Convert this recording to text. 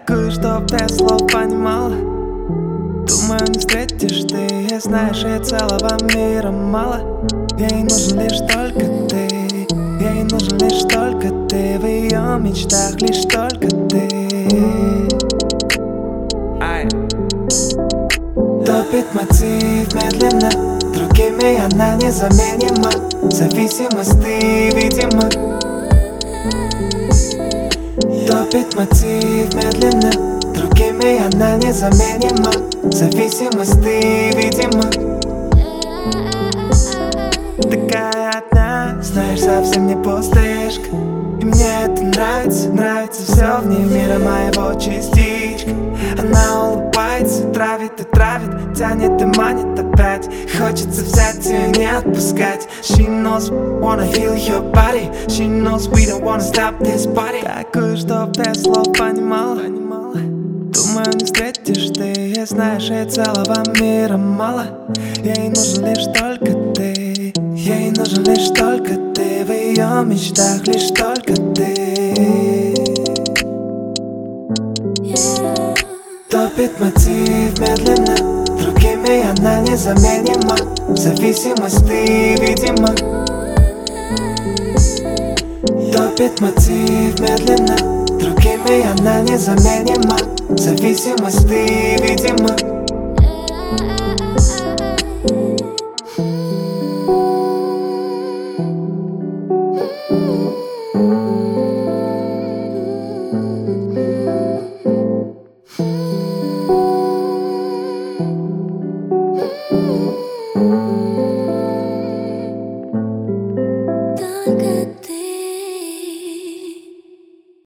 Такую, чтоб ты слов понимала. Думаю, не встретишь ты, и знаешь, ей целого мира мало. Ей нужен лишь только ты, ей нужен лишь только ты. В ее мечтах лишь только ты. Топит мотив медленно, другими она незаменима. Зависимость ты, видимо. Топит мотив медленно, другими она незаменима. Зависимость ты, видимо. Такая одна, знаешь, совсем не пустышка. И мне это нравится, нравится все в ней, мира моего частичка. Она улыбается, травит и травит, тянет и манит опять. Хочется взять ее и не отпускать. She knows we wanna heal your body. She knows we don't wanna stop this party. Такую, чтоб ты слов понимала. Думаю, не встретишь ты, и знаешь, ей целого мира мало. Ей нужен лишь только ты, ей нужен лишь только ты. В ее мечтах лишь только ты. Топит мотив медленно, другими она незаменима. Зависимость ты, видимо. Топит мотив медленно, другими она незаменима. Зависимость ты, видимо.